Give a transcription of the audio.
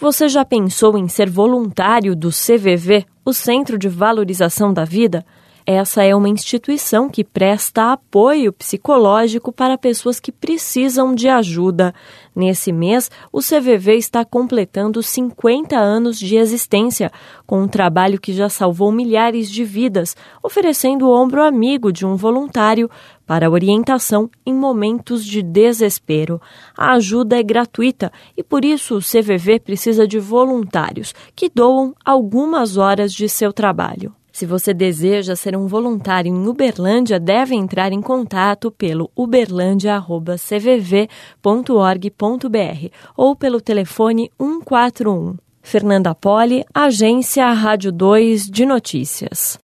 Você já pensou em ser voluntário do CVV, o Centro de Valorização da Vida? Essa é uma instituição que presta apoio psicológico para pessoas que precisam de ajuda. Nesse mês, o CVV está completando 50 anos de existência, com um trabalho que já salvou milhares de vidas, oferecendo o ombro amigo de um voluntário para orientação em momentos de desespero. A ajuda é gratuita e, por isso, o CVV precisa de voluntários que doam algumas horas de seu trabalho. Se você deseja ser um voluntário em Uberlândia, deve entrar em contato pelo uberlandia@cvv.org.br ou pelo telefone 141. Fernanda Poli, Agência Rádio 2 de Notícias.